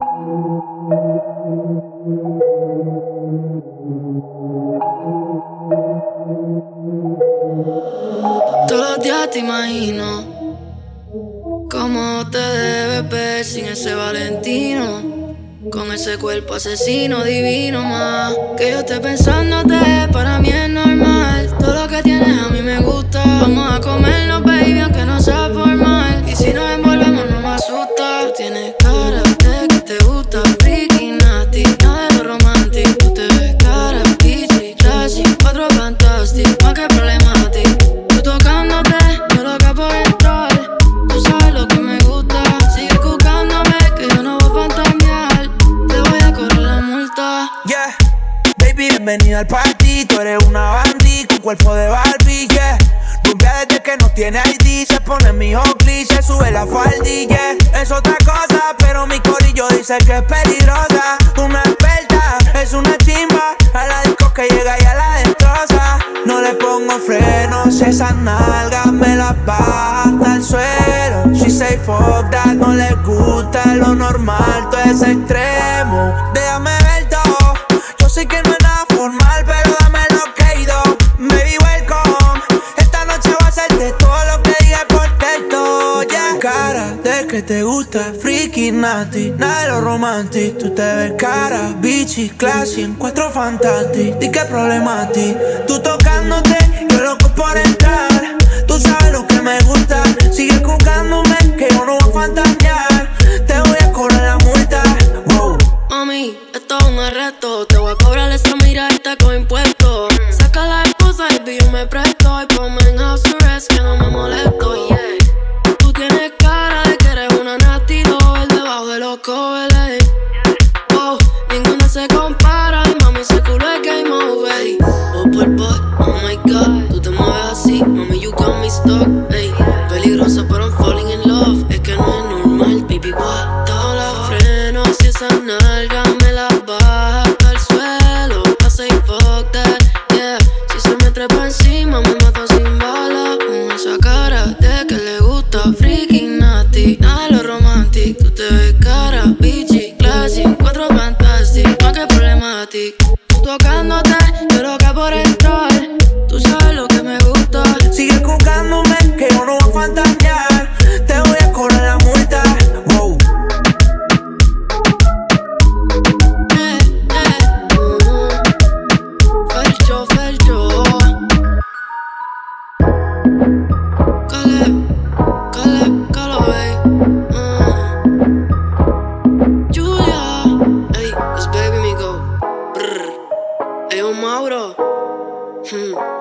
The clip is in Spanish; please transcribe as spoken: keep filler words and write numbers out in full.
Todos los días te imagino cómo te debes ver sin ese Valentino, con ese cuerpo asesino divino más. Que yo esté pensándote, para mí es normal. Todo lo que tienes a mí me gusta. Vamos a comernos, baby, aunque no sea formal. Y si nos envolvemos no me asusta. Tú tienes cara de que te gusta, freaky, nasty, nada de lo romántico. Tú te ves cara, peachy, trashy, cuatro fantastic, más que problemático. Tú tocándote, yo loca por entrar. Tú sabes lo que me gusta. Sigue buscándome, que yo no voy a fantamear. Te voy a correr la multa. Yeah, baby, bienvenida al party. Tú eres una bandit con cuerpo de Barbie, yeah. Rubia desde que no tiene I D. Se pone mi Oakley, se sube la faldilla, yeah. Es otra cosa, pero mi corillo dice que es peligrosa. Una experta, es una chimba. A la disco que llega y a la destroza. No le pongo frenos, esas nalgas me las baja hasta el suelo. She say fuck that, no le gusta lo normal, todo es extremo. Déjame ver todo, yo sé que no es nada formal, pero dame lo que he ido. Baby, welcome, esta noche va a ser de todo lo que diga por texto, yeah. Cara de que te gusta, freaky, nasty, nada de lo romantic. Tú te ves cara, bitchy, classy, encuentro fantastic. Di que problema a ti, tú tocándote, yo loco por entrar. Tú sabes lo que me gusta, sigue buscándome, que yo no voy a fantasear. Te voy a cobrar la multa, wow. Mami, esto es un arresto. Te voy a cobrar esa miradita con impuestos. Saca la esposa y yo me presto. Y ponme en house arrest que no me molesto, yeah. Tú tienes cara de que eres una nasty doll debajo de los covers, wow, ninguna se compara. Y mami, ese culo es game over. Oh, por por, oh my god. Tú te mueves así, mami, you got me stuck, ey. Peligrosa, pero I'm falling in love. Es que no es normal, baby, what? Todos los frenos y esa nalga me la baja hasta el suelo. I say fuck that, yeah. Si se me trepa encima, me mata sin bala. Con esa cara de que le gusta, freaky, nasty, nada de lo romantic. Tú te ves cara, bitchy, classy, cuatro fantastic, más que problematic. Tú tocándote, yo loca por entrar. Tú sabes lo que me gusta. Sigue buscándome, que yo no voy a fantasear. Te voy a cobrar la multa, wow. Eh, eh, uh, Felcho, Felcho. Caleb, Caleb, Caleb, uh. Julia, ey, es baby me go. Brr. Ey, un Mauro. Hmm.